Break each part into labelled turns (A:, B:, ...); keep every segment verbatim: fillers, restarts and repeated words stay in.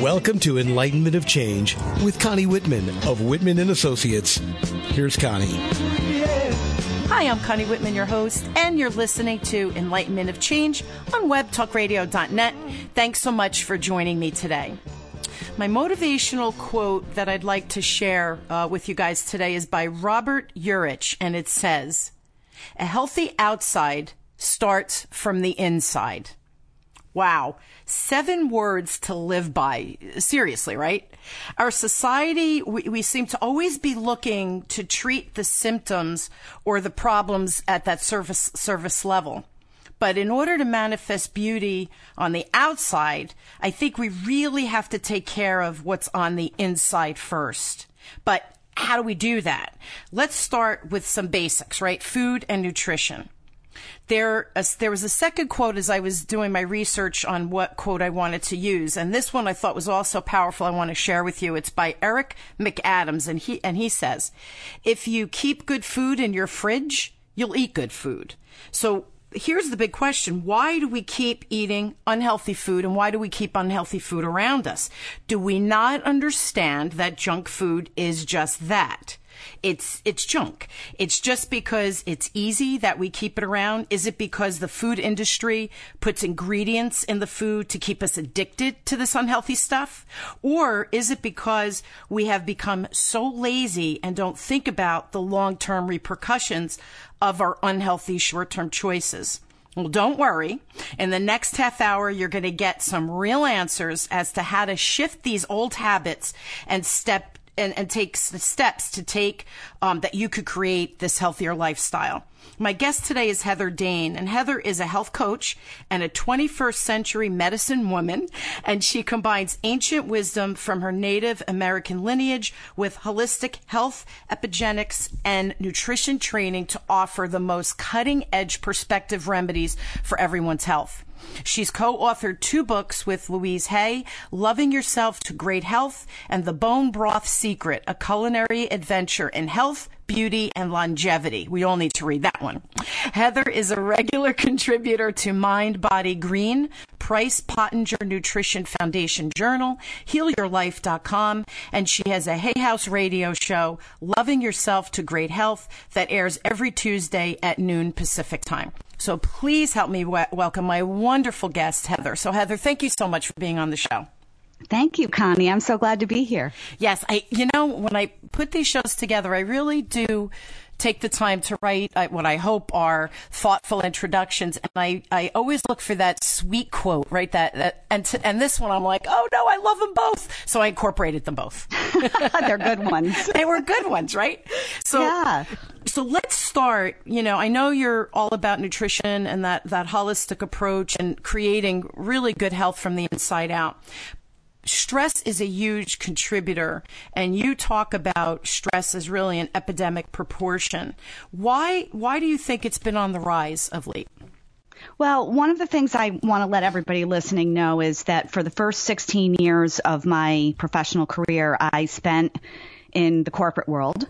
A: Welcome to Enlightenment of Change with Connie Whitman of Whitman and Associates. Here's Connie.
B: Hi, I'm Connie Whitman, your host, and you're listening to Enlightenment of Change on web talk radio dot net. Thanks so much for joining me today. My motivational quote that I'd like to share uh, with you guys today is by Robert Urich, and it says, "A healthy outside starts from the inside." Wow. Seven words to live by. Seriously, right? Our society, we, we seem to always be looking to treat the symptoms or the problems at that surface, surface level. But in order to manifest beauty on the outside, I think we really have to take care of what's on the inside first. But how do we do that? Let's start with some basics, right? Food and nutrition. There, uh, there was a second quote as I was doing my research on what quote I wanted to use, and this one I thought was also powerful. I want to share with you. It's by Eric McAdams, and he and he says, "If you keep good food in your fridge, you'll eat good food." So here's the big question. Why do we keep eating unhealthy food, and why do we keep unhealthy food around us? Do we not understand that junk food is just that? It's, it's junk. It's just because it's easy that we keep it around. Is it because the food industry puts ingredients in the food to keep us addicted to this unhealthy stuff? Or is it because we have become so lazy and don't think about the long-term repercussions of our unhealthy short-term choices? Well, don't worry. In the next half hour, you're going to get some real answers as to how to shift these old habits and step And, and takes the steps to take um, that you could create this healthier lifestyle. My guest today is Heather Dane, and Heather is a health coach and a twenty-first century medicine woman, and she combines ancient wisdom from her Native American lineage with holistic health, epigenetics, and nutrition training to offer the most cutting-edge perspective remedies for everyone's health. She's co-authored two books with Louise Hay, Loving Yourself to Great Health and The Bone Broth Secret, a culinary adventure in health, beauty, and longevity. We all need to read that one. Heather is a regular contributor to Mind, Body, Green, Price Pottinger Nutrition Foundation Journal, heal your life dot com, and she has a Hay House radio show, Loving Yourself to Great Health, that airs every Tuesday at noon Pacific time. So please help me w- welcome my wonderful guest, Heather. So Heather, thank you so much for being on the show.
C: Thank you, Connie. I'm so glad to be here.
B: Yes, I. You know, when I put these shows together, I really do take the time to write uh, what I hope are thoughtful introductions, and I, I always look for that sweet quote, right? That, that and to, and this one, I'm like, oh no, I love them both, so I incorporated them both.
C: They're good ones.
B: They were good ones, right? So,
C: yeah.
B: So let's start. You know, I know you're all about nutrition and that that holistic approach and creating really good health from the inside out. Stress is a huge contributor, and you talk about stress as really an epidemic proportion. Why, why do you think it's been on the rise of late?
C: Well, one of the things I want to let everybody listening know is that for the first sixteen years of my professional career, I spent in the corporate world,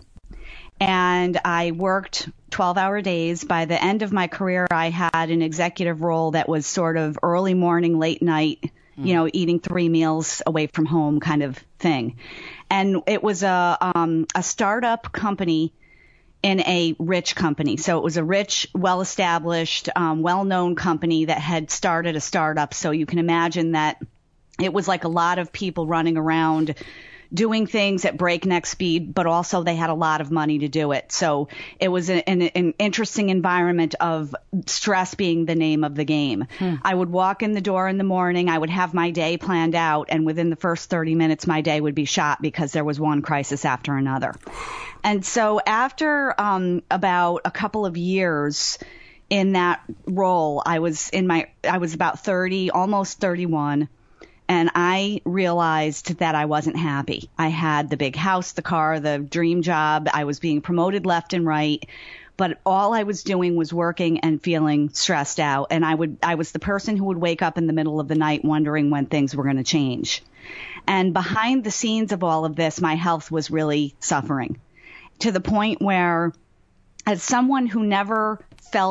C: and I worked twelve-hour days. By the end of my career, I had an executive role that was sort of early morning, late night, you know, eating three meals away from home kind of thing. And it was a um, a startup company in a rich company. So it was a rich, well-established, um, well-known company that had started a startup. So you can imagine that it was like a lot of people running around doing things at breakneck speed, but also they had a lot of money to do it. So it was an, an, an interesting environment of stress being the name of the game. Hmm. I would walk in the door in the morning, I would have my day planned out, and within the first thirty minutes, my day would be shot because there was one crisis after another. And so after um, about a couple of years in that role, I was in my, I was about thirty, almost thirty-one. And I realized that I wasn't happy. I had the big house, the car, the dream job. I was being promoted left and right. But all I was doing was working and feeling stressed out. And I would, I was the person who would wake up in the middle of the night wondering when things were going to change. And behind the scenes of all of this, my health was really suffering to the point where, as someone who never felt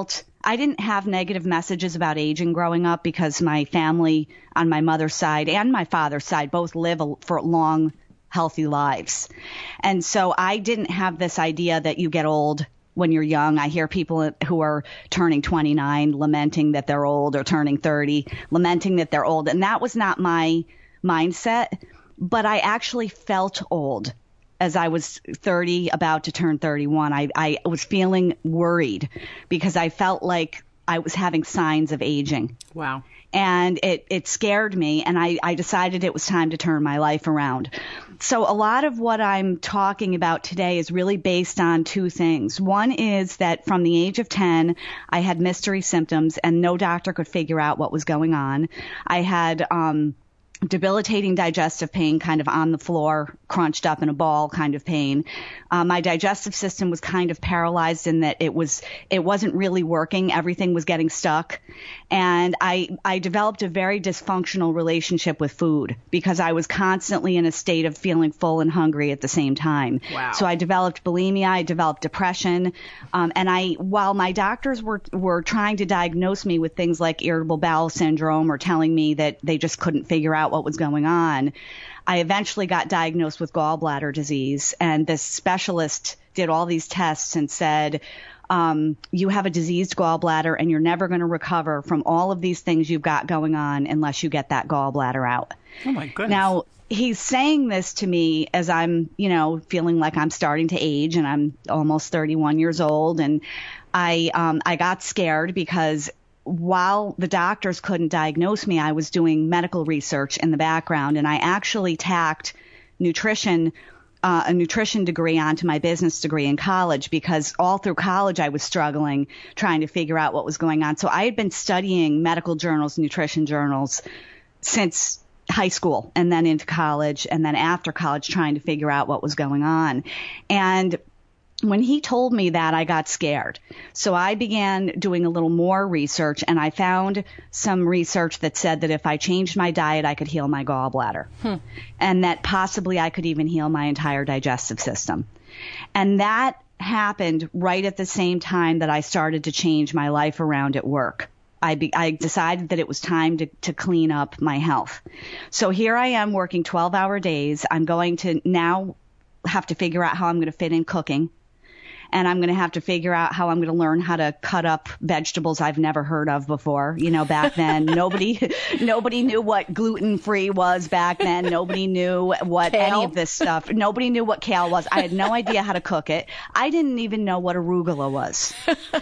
C: I didn't have negative messages about aging growing up because my family on my mother's side and my father's side both live a, for long, healthy lives. And so I didn't have this idea that you get old when you're young. I hear people who are turning twenty-nine lamenting that they're old, or turning thirty, lamenting that they're old. And that was not my mindset, but I actually felt old. As I was thirty, about to turn thirty-one, I, I was feeling worried because I felt like I was having signs of aging.
B: Wow.
C: And it, it scared me, and I, I decided it was time to turn my life around. So a lot of what I'm talking about today is really based on two things. One is that from the age of ten, I had mystery symptoms, and no doctor could figure out what was going on. I had um debilitating digestive pain, kind of on the floor, crunched up in a ball kind of pain. Uh, my digestive system was kind of paralyzed in that it was, it wasn't really working. Everything was getting stuck. And I, I developed a very dysfunctional relationship with food because I was constantly in a state of feeling full and hungry at the same time.
B: Wow.
C: So I developed bulimia, I developed depression. Um, and I, while my doctors were, were trying to diagnose me with things like irritable bowel syndrome or telling me that they just couldn't figure out what was going on, I eventually got diagnosed with gallbladder disease, and this specialist did all these tests and said, um, you have a diseased gallbladder and you're never going to recover from all of these things you've got going on unless you get that gallbladder out.
B: Oh my goodness.
C: Now, he's saying this to me as I'm, you know, feeling like I'm starting to age, and I'm almost thirty-one years old. And I, um, I got scared because while the doctors couldn't diagnose me, I was doing medical research in the background, and I actually tacked nutrition, uh, a nutrition degree onto my business degree in college, because all through college I was struggling trying to figure out what was going on. So I had been studying medical journals, nutrition journals since high school, and then into college, and then after college trying to figure out what was going on. And when he told me that, I got scared. So I began doing a little more research, and I found some research that said that if I changed my diet, I could heal my gallbladder, hmm. and that possibly I could even heal my entire digestive system. And that happened right at the same time that I started to change my life around at work. I, be, I decided that it was time to, to clean up my health. So here I am working twelve-hour days. I'm going to now have to figure out how I'm going to fit in cooking. And I'm going to have to figure out how I'm going to learn how to cut up vegetables I've never heard of before. You know, back then, nobody nobody knew what gluten-free was back then. Nobody knew what
B: Kale?
C: any of this stuff. Nobody knew what kale was. I had no idea how to cook it. I didn't even know what arugula was.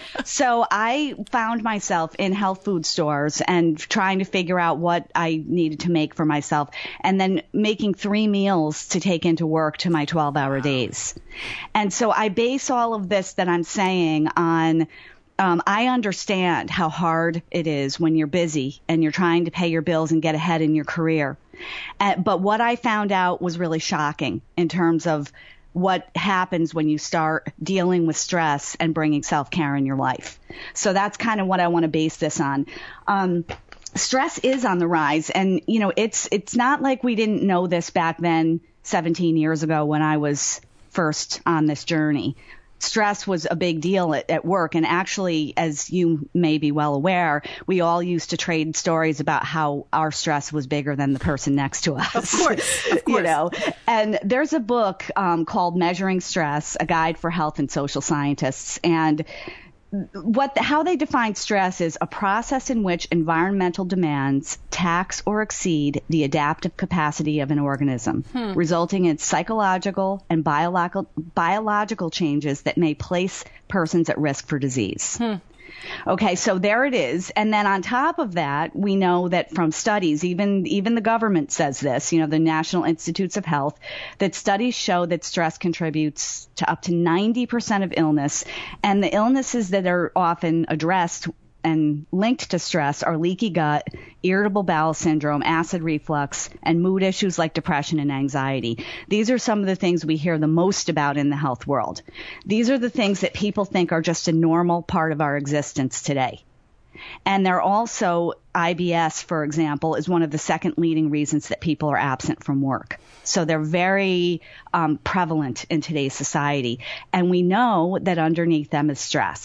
C: So I found myself in health food stores and trying to figure out what I needed to make for myself, and then making three meals to take into work to my twelve-hour wow. days. And so I base all of this that I'm saying on, um, I understand how hard it is when you're busy and you're trying to pay your bills and get ahead in your career. Uh, but what I found out was really shocking in terms of what happens when you start dealing with stress and bringing self-care in your life. So that's kind of what I want to base this on. Um, stress is on the rise, and, you know, it's it's not like we didn't know this back then seventeen years ago when I was first on this journey. Stress was a big deal at, at work. And actually, as you may be well aware, we all used to trade stories about how our stress was bigger than the person next to us.
B: Of course. Of course.
C: You know, and there's a book um, called Measuring Stress, A Guide for Health and Social Scientists. And what the, how they define stress is a process in which environmental demands tax or exceed the adaptive capacity of an organism, hmm. resulting in psychological and biological biological changes that may place persons at risk for disease. Hmm. Okay, so there it is. And then on top of that, we know that from studies, even even the government says this, you know, the National Institutes of Health, that studies show that stress contributes to up to ninety percent of illness. And the illnesses that are often addressed and linked to stress are leaky gut, irritable bowel syndrome, acid reflux, and mood issues like depression and anxiety. These are some of the things we hear the most about in the health world. These are the things that people think are just a normal part of our existence today. And they're also, I B S, for example, is one of the second leading reasons that people are absent from work. So they're very um, prevalent in today's society. And we know that underneath them is stress.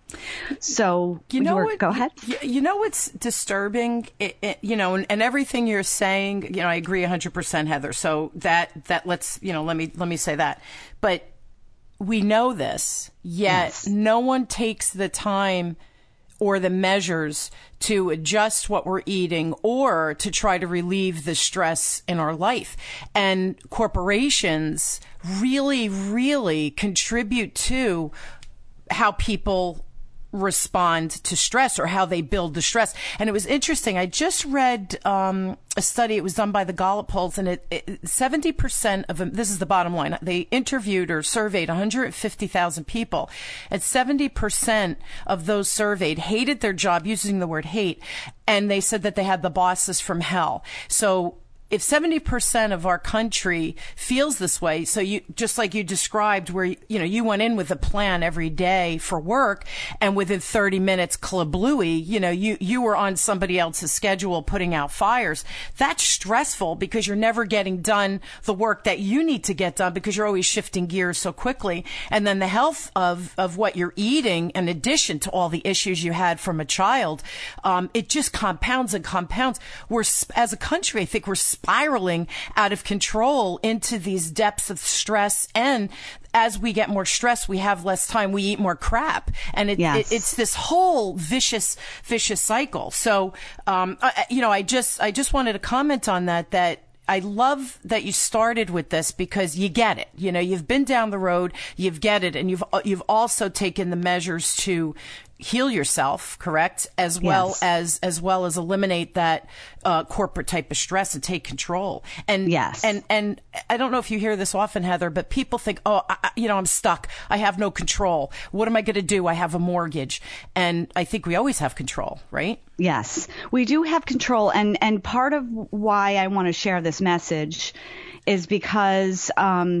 C: So,
B: you know what,
C: go ahead.
B: You, you know what's disturbing? It, it, you know, and, and everything you're saying, you know, I agree one hundred percent, Heather. So that that let's, you know, let me let me say that. But we know this, yet yes. no one takes the time or the measures to adjust what we're eating or to try to relieve the stress in our life. And corporations really, really contribute to how people respond to stress or how they build the stress. And it was interesting. I just read um, a study. It was done by the Gallup polls, and it, it seventy percent of them, this is the bottom line. They interviewed or surveyed one hundred fifty thousand people, and seventy percent of those surveyed hated their job, using the word hate, and they said that they had the bosses from hell. So if seventy percent of our country feels this way, so you, just like you described, where, you know, you went in with a plan every day for work, and within thirty minutes, klablooey, you know, you, you were on somebody else's schedule putting out fires. That's stressful because you're never getting done the work that you need to get done because you're always shifting gears so quickly. And then the health of, of what you're eating, in addition to all the issues you had from a child, um, it just compounds and compounds. We're, as a country, I think we're spiraling out of control into these depths of stress. And as we get more stressed, we have less time, we eat more crap. And it,
C: yes.
B: it, it's this whole vicious, vicious cycle. So, um, I, you know, I just, I just wanted to comment on that, that I love that you started with this because you get it. You know, you've been down the road, you've get it, and you've, you've also taken the measures to heal yourself, correct? As well
C: yes.
B: as, as well as eliminate that, uh, corporate type of stress and take control. And,
C: yes.
B: and, and I don't know if you hear this often, Heather, but people think, oh, I, you know, I'm stuck. I have no control. What am I going to do? I have a mortgage. And I think we always have control, right?
C: Yes, we do have control. And, and part of why I want to share this message is because, um,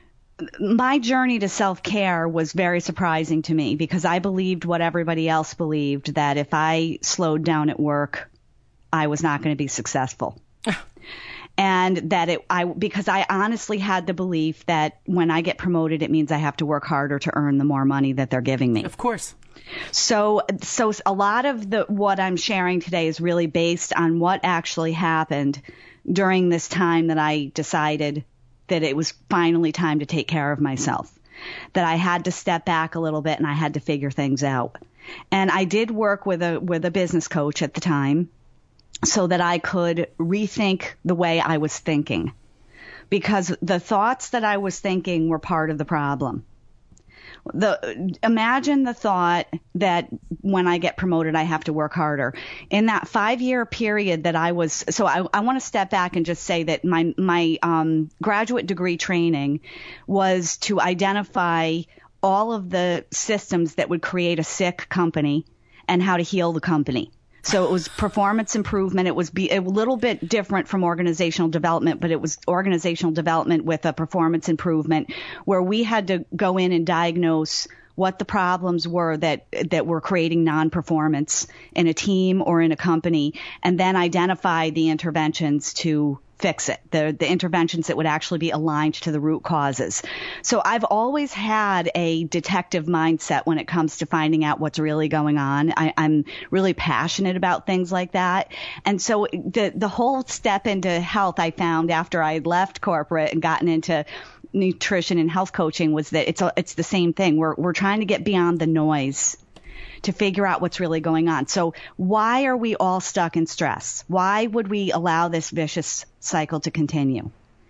C: my journey to self-care was very surprising to me because I believed what everybody else believed, that if I slowed down at work, I was not going to be successful. And that it, I, because I honestly had the belief that when I get promoted, it means I have to work harder to earn the more money that they're giving me.
B: Of course.
C: So, so a lot of the, what I'm sharing today is really based on what actually happened during this time that I decided that it was finally time to take care of myself, that I had to step back a little bit and I had to figure things out. And I did work with a, with a business coach at the time so that I could rethink the way I was thinking, because the thoughts that I was thinking were part of the problem. The, imagine the thought that when I get promoted, I have to work harder. In that five year period that I was, so I, I want to step back and just say that my, my, um, graduate degree training was to identify all of the systems that would create a sick company and how to heal the company. So it was performance improvement. It was be a little bit different from organizational development, but it was organizational development with a performance improvement where we had to go in and diagnose what the problems were that that were creating non-performance in a team or in a company, and then identify the interventions to fix it, the the interventions that would actually be aligned to the root causes. So I've always had a detective mindset when it comes to finding out what's really going on. I, I'm really passionate about things like that. And so the the whole step into health I found after I left corporate and gotten into nutrition and health coaching was that it's a, it's the same thing. We're we're trying to get beyond the noise to figure out what's really going on. So why are we all stuck in stress? Why would we allow this vicious cycle to continue?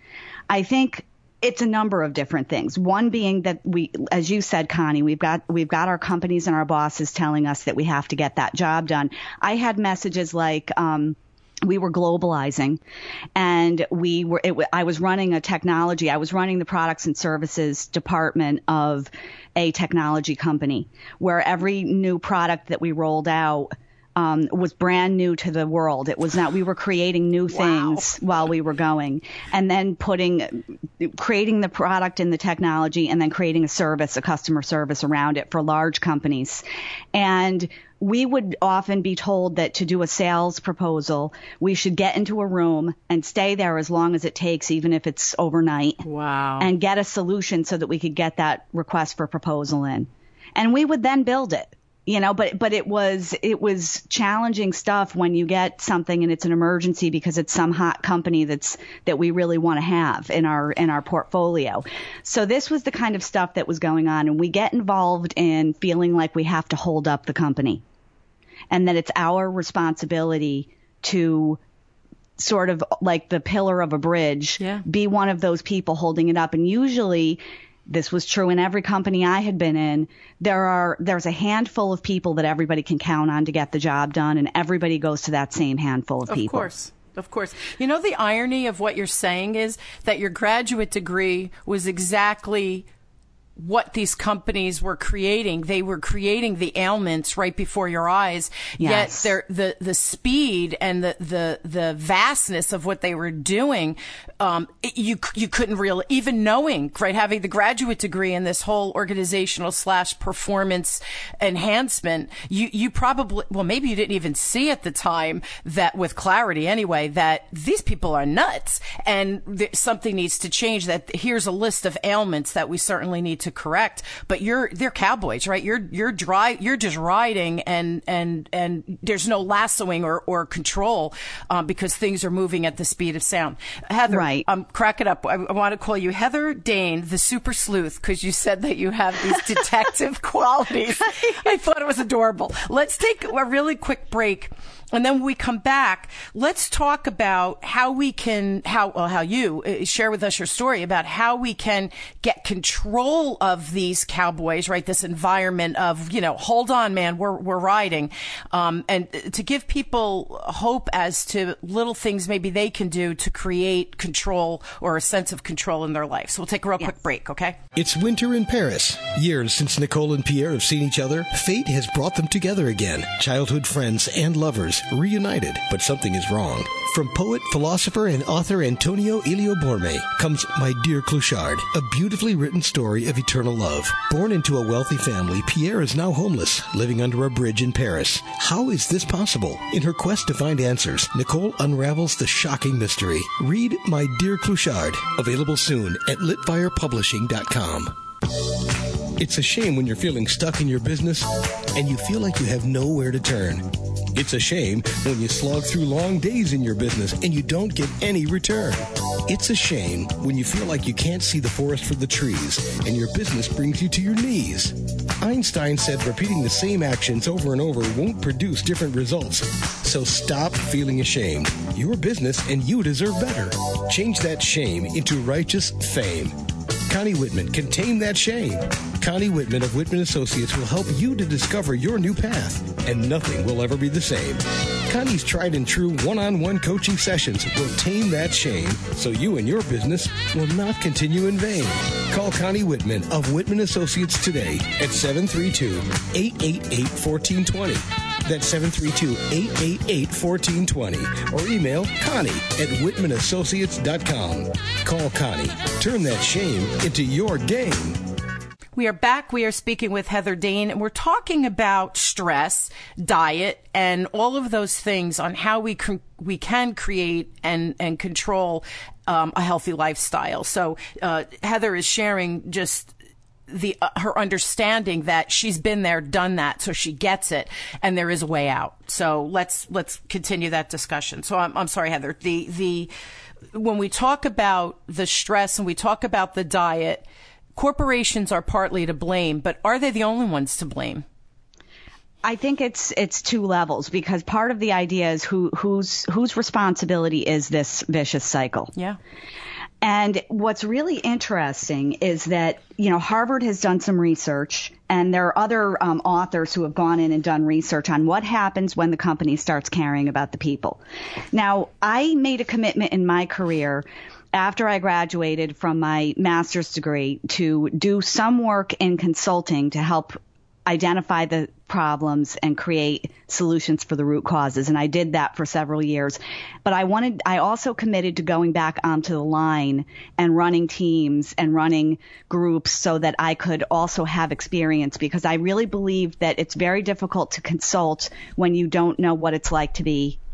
C: I think it's a number of different things. One being that we, as you said, Connie, we've got we've got our companies and our bosses telling us that we have to get that job done. I had messages like, um, we were globalizing, and we were, it, I was running a technology, I was running the products and services department of a technology company where every new product that we rolled out um, was brand new to the world. It was not, we were creating new things wow. while we were going, and then putting, creating the product and the technology, and then creating a service, a customer service around it for large companies. And we would often be told that to do a sales proposal, we should get into a room and stay there as long as it takes, even if it's overnight.
B: Wow.
C: And get a solution so that we could get that request for proposal in. And we would then build it. You know, but but it was it was challenging stuff when you get something and it's an emergency because it's some hot company that's that we really want to have in our in our portfolio. So this was the kind of stuff that was going on, and we get involved in feeling like we have to hold up the company, and that it's our responsibility to sort of like the pillar of a bridge,
B: yeah.
C: be one of those people holding it up. And usually this was true in every company I had been in. There are there's a handful of people that everybody can count on to get the job done, and everybody goes to that same handful of,
B: of
C: people.
B: Of course. Of course. You know, the irony of what you're saying is that your graduate degree was exactly what these companies were creating. They were creating the ailments right before your eyes.
C: Yes.
B: Yet the the speed and the, the, the vastness of what they were doing, um, it, you you couldn't really, even knowing, right, having the graduate degree in this whole organizational slash performance enhancement, you, you probably, well, maybe you didn't even see at the time that, with clarity anyway, that these people are nuts and th- something needs to change, that here's a list of ailments that we certainly need to correct. But you're, they're cowboys, right? You're, you're dry, you're just riding and, and, and there's no lassoing or, or control, um, because things are moving at the speed of sound. Heather,
C: right.
B: um, crack it up. I, I want to call you Heather Dane, the super sleuth, because you said that you have these detective qualities. I thought it was adorable. Let's take a really quick break. And then when we come back, let's talk about how we can, how, well, how you uh, share with us your story about how we can get control of these cowboys, right? This environment of, you know, hold on, man, we're, we're riding. Um, and to give people hope as to little things maybe they can do to create control or a sense of control in their life. So we'll take a real yes. quick break, okay?
A: It's winter in Paris. Years since Nicole and Pierre have seen each other, fate has brought them together again. Childhood friends and lovers reunited, but something is wrong. From poet, philosopher, and author Antonio Elio Borme comes My Dear Clochard, a beautifully written story of eternal love. Born into a wealthy family, Pierre is now homeless, living under a bridge in Paris. How is this possible? In her quest to find answers, Nicole unravels the shocking mystery. Read My Dear Clochard, available soon at litfire publishing dot com. It's a shame when you're feeling stuck in your business and you feel like you have nowhere to turn. It's a shame when you slog through long days in your business and you don't get any return. It's a shame when you feel like you can't see the forest for the trees and your business brings you to your knees. Einstein said repeating the same actions over and over won't produce different results. So stop feeling ashamed. Your business and you deserve better. Change that shame into righteous fame. Connie Whitman can tame that shame. Connie Whitman of Whitman Associates will help you to discover your new path, and nothing will ever be the same. Connie's tried and true one-on-one coaching sessions will tame that shame so you and your business will not continue in vain. Call Connie Whitman of Whitman Associates today at seven three two, eight eight eight, one four two zero. That's seven three two, eight eight eight, one four two zero. Or email Connie at whitman associates dot com. Call Connie. Turn that shame into your game.
B: We are back. We are speaking with Heather Dane, and we're talking about stress, diet, and all of those things on how we cr- we can create and, and control um, a healthy lifestyle. So uh, Heather is sharing just the uh, her understanding that she's been there, done that, so she gets it, and there is a way out. So let's let's continue that discussion. So I'm I'm sorry, Heather. The the when we talk about the stress and we talk about the diet, corporations are partly to blame, but are they the only ones to blame?
C: I think it's it's two levels, because part of the idea is who whose whose responsibility is this vicious cycle.
B: Yeah.
C: And what's really interesting is that, you know, Harvard has done some research, and there are other um, authors who have gone in and done research on what happens when the company starts caring about the people. Now, I made a commitment in my career after I graduated from my master's degree to do some work in consulting to help identify the problems and create solutions for the root causes. And I did that for several years. But I wanted, I also committed to going back onto the line and running teams and running groups so that I could also have experience, because I really believe that it's very difficult to consult when you don't know what it's like to be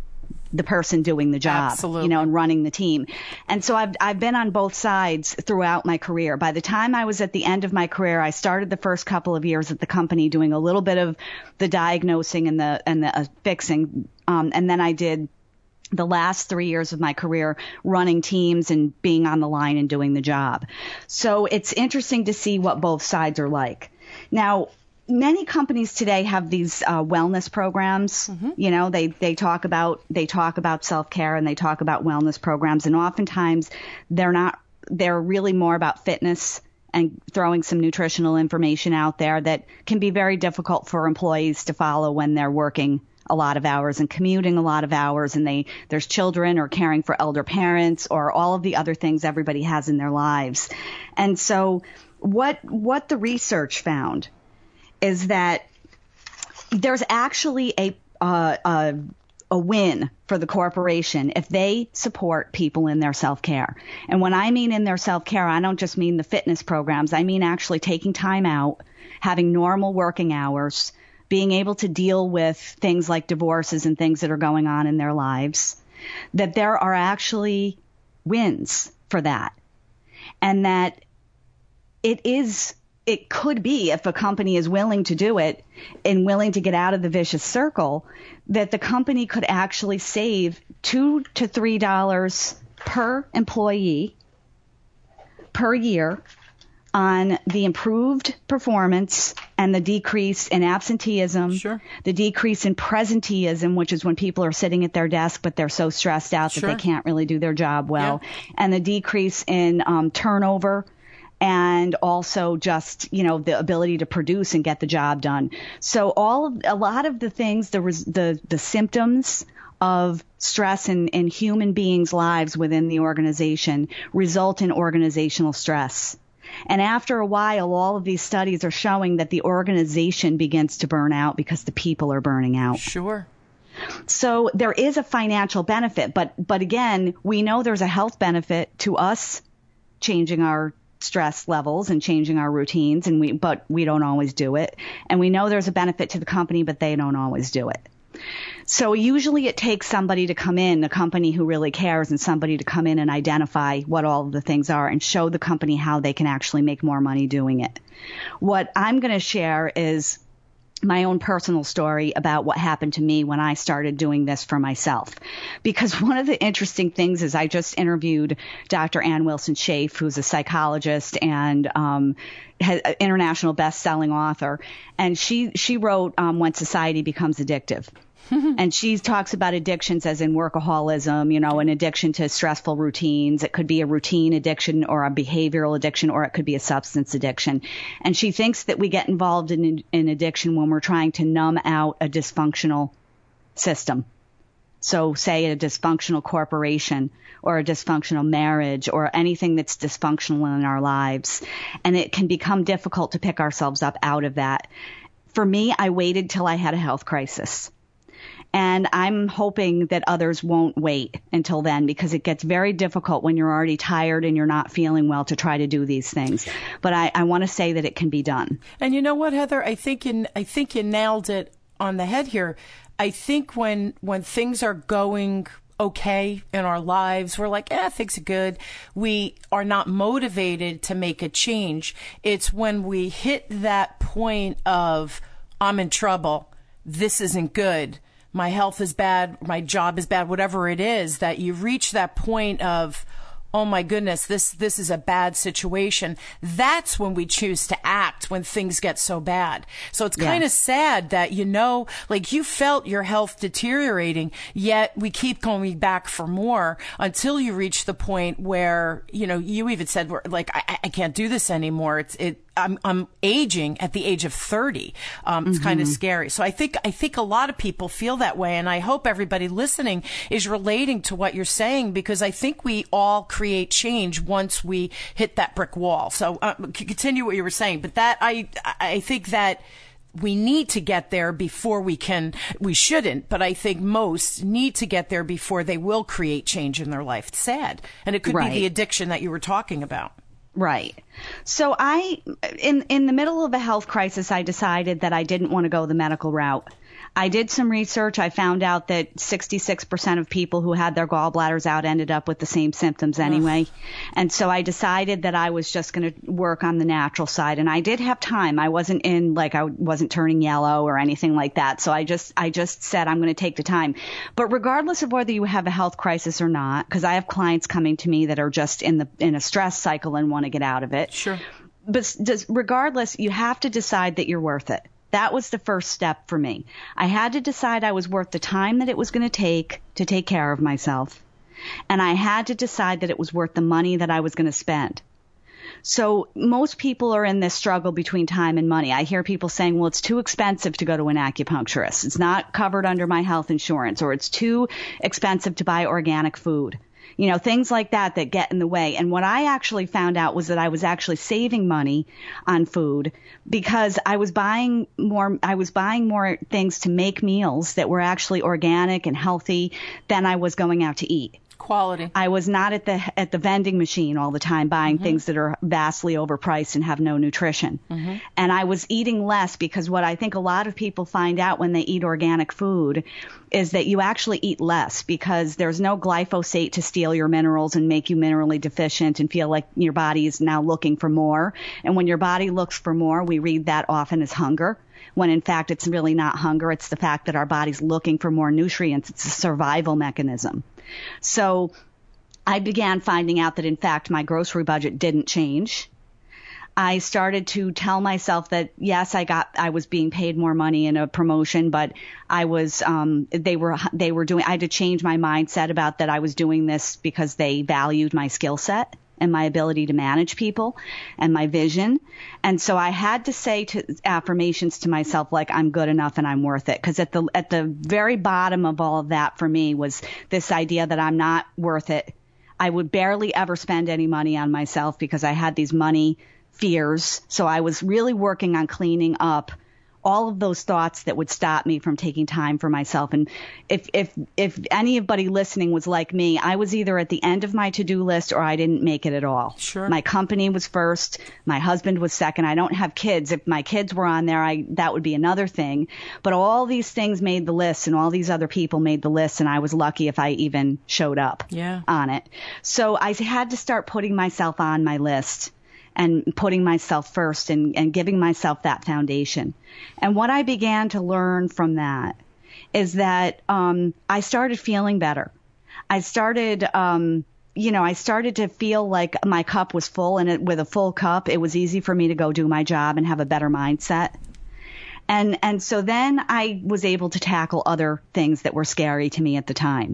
C: the person doing the job,
B: Absolutely.
C: you know, and running the team. And so I've, I've been on both sides throughout my career. By the time I was at the end of my career, I started the first couple of years at the company doing a little bit of the diagnosing and the, and the uh, fixing. Um, and then I did the last three years of my career running teams and being on the line and doing the job. So it's interesting to see what both sides are like. Now, many companies today have these uh, wellness programs. Mm-hmm. You know, they, they talk about they talk about self-care and they talk about wellness programs. And oftentimes they're not they're really more about fitness and throwing some nutritional information out there that can be very difficult for employees to follow when they're working a lot of hours and commuting a lot of hours, and they there's children or caring for elder parents or all of the other things everybody has in their lives. And so what what the research found is that there's actually a uh, a a win for the corporation if they support people in their self-care. And when I mean in their self-care, I don't just mean the fitness programs. I mean actually taking time out, having normal working hours, being able to deal with things like divorces and things that are going on in their lives, that there are actually wins for that. And that it is, it could be, if a company is willing to do it and willing to get out of the vicious circle, that the company could actually save two to three dollars per employee per year on the improved performance and the decrease in absenteeism,
B: sure.
C: the decrease in presenteeism, which is when people are sitting at their desk but they're so stressed out
B: sure.
C: that they can't really do their job well,
B: yeah.
C: and the decrease in um, turnover, and also just, you know, the ability to produce and get the job done. So all of, a lot of the things, the the the symptoms of stress in, in human beings' lives within the organization result in organizational stress. And after a while, all of these studies are showing that the organization begins to burn out because the people are burning out.
B: Sure.
C: So there is a financial benefit, but but again, we know there's a health benefit to us changing our stress levels and changing our routines, and we but we don't always do it. And we know there's a benefit to the company, but they don't always do it. So usually it takes somebody to come in, a company who really cares, and somebody to come in and identify what all of the things are and show the company how they can actually make more money doing it. What I'm going to share is my own personal story about what happened to me when I started doing this for myself. Because one of the interesting things is I just interviewed Doctor Ann Wilson Schaaf, who's a psychologist and um, has, an international best-selling author. And she, she wrote um, When Society Becomes Addictive. And she talks about addictions as in workaholism, you know, an addiction to stressful routines. It could be a routine addiction or a behavioral addiction, or it could be a substance addiction. And she thinks that we get involved in, in addiction when we're trying to numb out a dysfunctional system. So say a dysfunctional corporation or a dysfunctional marriage or anything that's dysfunctional in our lives. And it can become difficult to pick ourselves up out of that. For me, I waited till I had a health crisis. And I'm hoping that others won't wait until then, because it gets very difficult when you're already tired and you're not feeling well to try to do these things. But I, I want to say that it can be done.
B: And you know what, Heather? I think you, I think you nailed it on the head here. I think when when things are going okay in our lives, we're like, eh, things are good. We are not motivated to make a change. It's when we hit that point of, I'm in trouble, this isn't good, my health is bad, my job is bad, whatever it is, that you reach that point of, oh my goodness, this this is a bad situation. That's when we choose to act, when things get so bad. So it's kind of
C: yes.
B: sad that, you know, like you felt your health deteriorating, yet we keep going back for more until you reach the point where, you know, you even said, like, I, I can't do this anymore. It's it. I'm, I'm aging at the age of thirty. Um, it's mm-hmm. kind of scary. So I think, I think a lot of people feel that way. And I hope everybody listening is relating to what you're saying, because I think we all create change once we hit that brick wall. So uh, continue what you were saying. But that, I, I think that we need to get there before we can, we shouldn't, but I think most need to get there before they will create change in their life. It's sad. And it could
C: right.
B: be the addiction that you were talking about.
C: Right. So I, in in the middle of a health crisis, I decided that I didn't want to go the medical route. I did some research. I found out that sixty-six percent of people who had their gallbladders out ended up with the same symptoms anyway. Ugh. And so I decided that I was just going to work on the natural side. And I did have time. I wasn't in, like, I wasn't turning yellow or anything like that. So I just, I just said, I'm going to take the time. But regardless of whether you have a health crisis or not, because I have clients coming to me that are just in the, in a stress cycle and want to get out of it.
B: Sure.
C: But does, regardless, you have to decide that you're worth it. That was the first step for me. I had to decide I was worth the time that it was going to take to take care of myself. And I had to decide that it was worth the money that I was going to spend. So most people are in this struggle between time and money. I hear people saying, well, it's too expensive to go to an acupuncturist. It's not covered under my health insurance, or it's too expensive to buy organic food. You know, things like that that get in the way. And what I actually found out was that I was actually saving money on food because I was buying more, I was buying more things to make meals that were actually organic and healthy than I was going out to eat.
B: Quality.
C: I was not at the at the vending machine all the time buying mm-hmm. things that are vastly overpriced and have no nutrition. Mm-hmm. And I was eating less because what I think a lot of people find out when they eat organic food is that you actually eat less because there's no glyphosate to steal your minerals and make you minerally deficient and feel like your body is now looking for more. And when your body looks for more, we read that often as hunger, when in fact it's really not hunger. It's the fact that our body's looking for more nutrients. It's a survival mechanism. So I began finding out that, in fact, my grocery budget didn't change. I started to tell myself that, yes, I got, I was being paid more money in a promotion, but I was, um, they were, they were doing, I had to change my mindset about that I was doing this because they valued my skill set and my ability to manage people and my vision. And so I had to say to affirmations to myself, like, I'm good enough and I'm worth it. Because at the at the very bottom of all of that for me was this idea that I'm not worth it. I would barely ever spend any money on myself because I had these money fears. So I was really working on cleaning up all of those thoughts that would stop me from taking time for myself. And if if if anybody listening was like me, I was either at the end of my to-do list or I didn't make it at all.
B: Sure.
C: My company was first. My husband was second. I don't have kids. If my kids were on there, I that would be another thing. But all these things made the list, and all these other people made the list, and I was lucky if I even showed up
B: yeah.
C: on it. So I had to start putting myself on my list and putting myself first and, and giving myself that foundation. And what I began to learn from that is that um, I started feeling better. I started, um, you know, I started to feel like my cup was full, and it, with a full cup, it was easy for me to go do my job and have a better mindset. And and so then I was able to tackle other things that were scary to me at the time.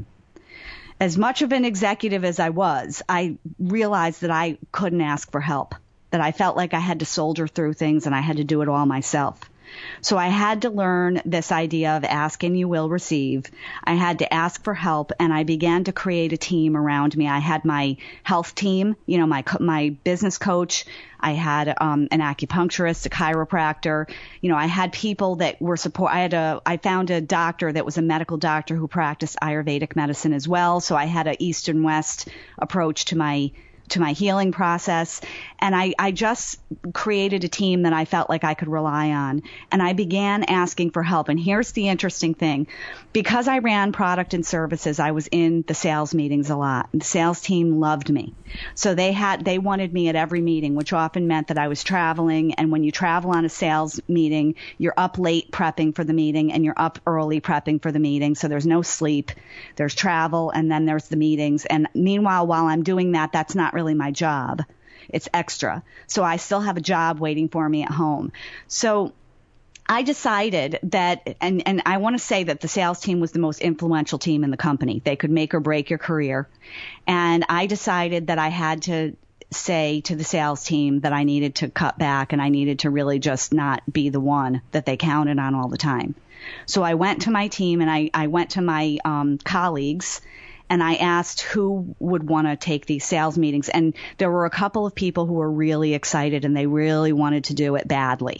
C: As much of an executive as I was, I realized that I couldn't ask for help, that I felt like I had to soldier through things and I had to do it all myself. So I had to learn this idea of ask and you will receive. I had to ask for help, and I began to create a team around me. I had my health team, you know, my my business coach. I had um, an acupuncturist, a chiropractor. You know, I had people that were support. I had a. I found a doctor that was a medical doctor who practiced Ayurvedic medicine as well. So I had an East and West approach to my to my healing process. And I, I just created a team that I felt like I could rely on. And I began asking for help. And here's the interesting thing. Because I ran product and services, I was in the sales meetings a lot. The sales team loved me. So they had, they wanted me at every meeting, which often meant that I was traveling. And when you travel on a sales meeting, you're up late prepping for the meeting and you're up early prepping for the meeting. So there's no sleep, there's travel, and then there's the meetings. And meanwhile, while I'm doing that, that's not really my job. It's extra. So I still have a job waiting for me at home. So I decided that, and, and I want to say that the sales team was the most influential team in the company. They could make or break your career. And I decided that I had to say to the sales team that I needed to cut back and I needed to really just not be the one that they counted on all the time. So I went to my team and I, I went to my um, colleagues and I asked who would want to take these sales meetings. And there were a couple of people who were really excited and they really wanted to do it badly.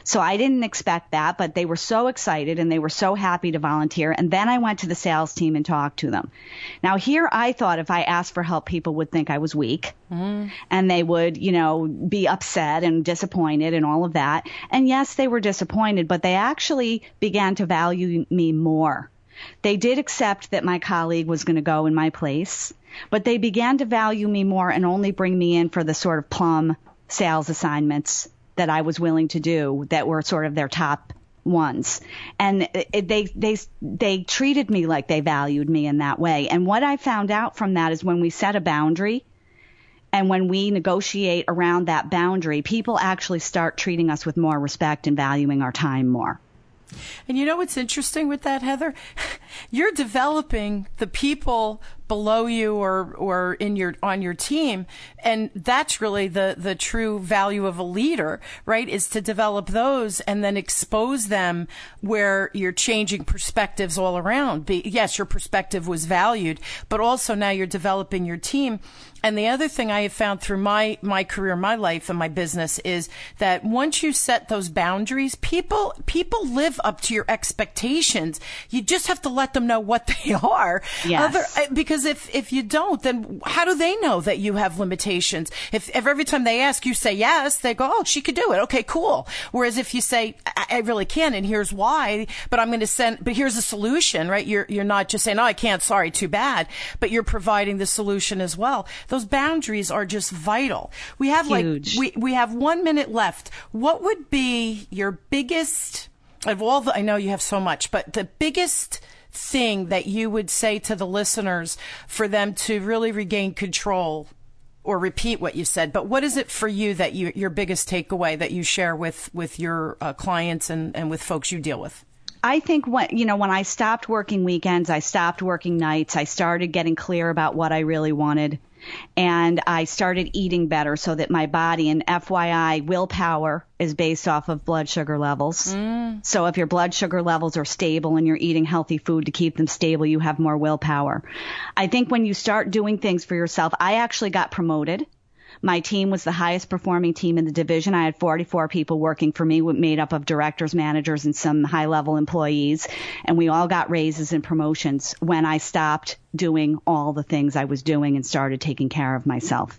C: So I didn't expect that, but they were so excited and they were so happy to volunteer. And then I went to the sales team and talked to them. Now here I thought if I asked for help, people would think I was weak mm. and they would, you know, be upset and disappointed and all of that. And yes, they were disappointed, but they actually began to value me more. They did accept that my colleague was going to go in my place, but they began to value me more and only bring me in for the sort of plum sales assignments that I was willing to do that were sort of their top ones. And it, they they they treated me like they valued me in that way. And what I found out from that is when we set a boundary and when we negotiate around that boundary, people actually start treating us with more respect and valuing our time more.
B: And you know what's interesting with that, Heather? You're developing the people below you or or in your on your team, and that's really the the true value of a leader, right? Is to develop those and then expose them where you're changing perspectives all around. Be, yes, your perspective was valued, but also now you're developing your team. And the other thing I have found through my, my career, my life, and my business is that once you set those boundaries, people people live up to your expectations. You just have to let them know what they are.
C: Yes.
B: Other, because if, if you don't, then how do they know that you have limitations? If, if every time they ask you say yes, they go, oh, she could do it. Okay, cool. Whereas if you say, I, I really can, and here's why, but I'm going to send, but here's a solution, right? You're, you're not just saying, oh, I can't, sorry, too bad, but you're providing the solution as well. Those boundaries are just vital. We have
C: Huge.
B: like, we, we have one minute left. What would be your biggest, of all the, I know you have so much, but the biggest thing that you would say to the listeners for them to really regain control, or repeat what you said, but what is it for you that you, your biggest takeaway that you share with, with your uh, clients and, and with folks you deal with?
C: I think when, you know, when I stopped working weekends, I stopped working nights, I started getting clear about what I really wanted. And I started eating better so that my body, and F Y I, willpower is based off of blood sugar levels. Mm. So if your blood sugar levels are stable and you're eating healthy food to keep them stable, you have more willpower. I think when you start doing things for yourself, I actually got promoted. My team was the highest performing team in the division. I had forty-four people working for me, made up of directors, managers, and some high-level employees. And we all got raises and promotions when I stopped doing all the things I was doing and started taking care of myself.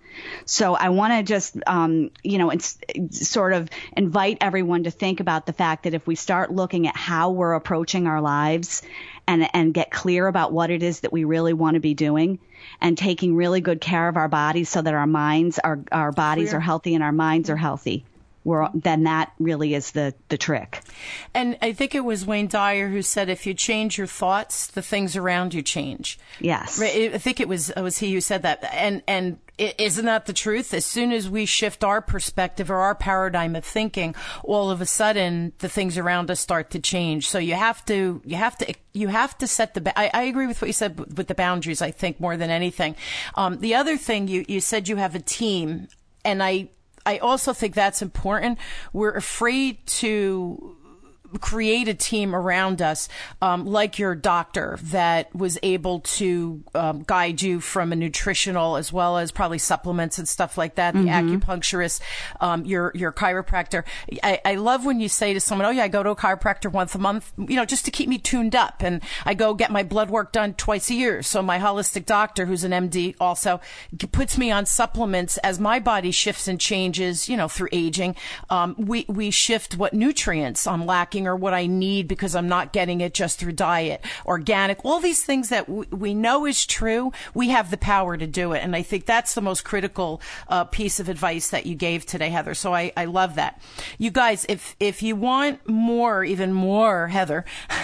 C: So I want to just, um, you know, it's, it's sort of invite everyone to think about the fact that if we start looking at how we're approaching our lives and, and get clear about what it is that we really want to be doing and taking really good care of our bodies so that our minds, our, our bodies clear. are healthy and our minds are healthy. We're, then that really is the, the trick.
B: And I think it was Wayne Dyer who said, if you change your thoughts, the things around you change.
C: Yes.
B: I think it was, it was he who said that. And, and isn't that the truth? As soon as we shift our perspective or our paradigm of thinking, all of a sudden the things around us start to change. So you have to, you have to, you have to set the, I, I agree with what you said with the boundaries, I think, more than anything. Um, the other thing, you, you said you have a team, and I, I also think that's important. We're afraid to create a team around us, um, like your doctor that was able to um, guide you from a nutritional as well as probably supplements and stuff like that. Mm-hmm. The acupuncturist, um, your your chiropractor. I, I love when you say to someone, "Oh yeah, I go to a chiropractor once a month, you know, just to keep me tuned up, and I go get my blood work done twice a year." So my holistic doctor, who's an M D, also puts me on supplements as my body shifts and changes, you know, through aging. Um, we we shift what nutrients I'm lacking or what I need because I'm not getting it just through diet, organic, all these things that w- we know is true. We have the power to do it. And I think that's the most critical uh, piece of advice that you gave today, Heather. So I, I love that. You guys, if, if you want more, even more, Heather,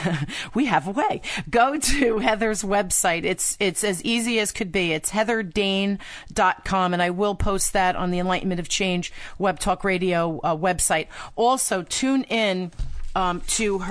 B: we have a way. Go to Heather's website. It's, it's as easy as could be. It's heather dane dot com. And I will post that on the Enlightenment of Change Web Talk Radio uh, website. Also, tune in Um, to her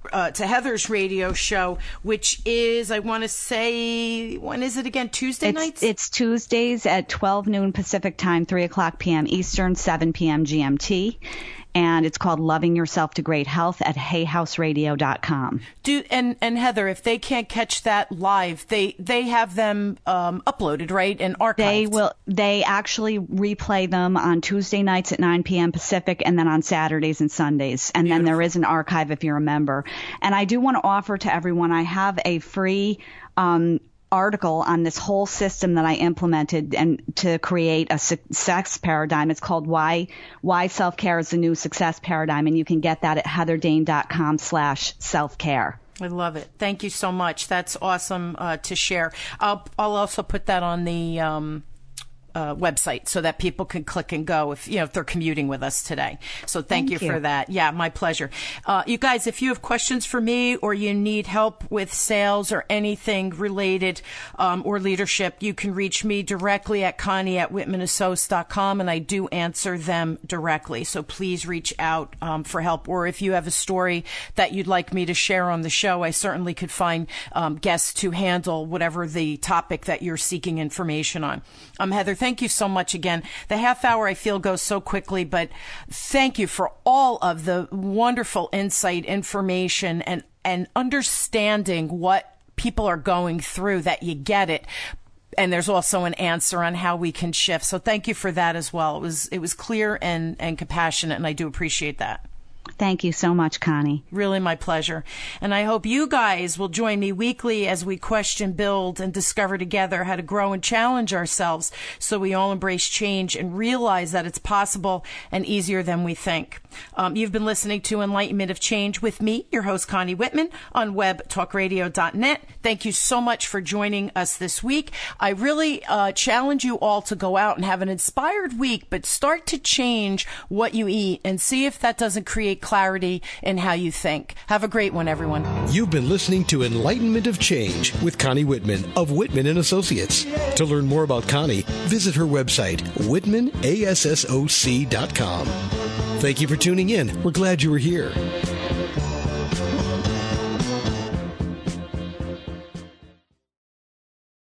B: uh, to Heather's radio show, which is, I want to say, when is it again? Tuesday
C: it's,
B: nights?
C: It's Tuesdays at twelve noon Pacific time, three o'clock p.m. Eastern, seven p.m. G M T. And it's called Loving Yourself to Great Health at hay house radio dot com.
B: Do and, and Heather, if they can't catch that live, they they have them um, uploaded, right, and archived.
C: They will. They actually replay them on Tuesday nights at nine p.m. Pacific, and then on Saturdays and Sundays. And Beautiful. Then there is an archive if you're a member. And I do want to offer to everyone, I have a free um, article on this whole system that I implemented and to create a success paradigm. It's called Why Why Self-Care is the New Success Paradigm, and you can get that at heatherdane dot com slash self-care.
B: I love it. Thank you so much. That's awesome uh, to share. I'll I'll also put that on the um, uh, website so that people can click and go if you know if they're commuting with us today. So thank, thank you, you for that. Yeah, my pleasure. Uh, you guys, if you have questions for me or you need help with sales or anything related um, or leadership, you can reach me directly at Connie at whitman associates dot com, and I do answer them directly. So please reach out um, for help. Or if you have a story that you'd like me to share on the show, I certainly could find um, guests to handle whatever the topic that you're seeking information on. Um, Heather, thank you so much again. The half hour, I feel, goes so quickly, but thank you for all of the wonderful insight, information, and, and understanding what people are going through, that you get it. And there's also an answer on how we can shift. So thank you for that as well. It was, it was clear and, and compassionate, and I do appreciate that.
C: Thank you so much, Connie.
B: Really my pleasure. And I hope you guys will join me weekly as we question, build, and discover together how to grow and challenge ourselves so we all embrace change and realize that it's possible and easier than we think. Um, you've been listening to Enlightenment of Change with me, your host, Connie Whitman, on web talk radio dot net. Thank you so much for joining us this week. I really uh, challenge you all to go out and have an inspired week, but start to change what you eat and see if that doesn't create clarity in how you think. Have a great one, everyone.
A: You've been listening to Enlightenment of Change with Connie Whitman of Whitman and Associates. To learn more about Connie, visit her website, whitman assoc dot com. Thank you for tuning in. We're glad you were here.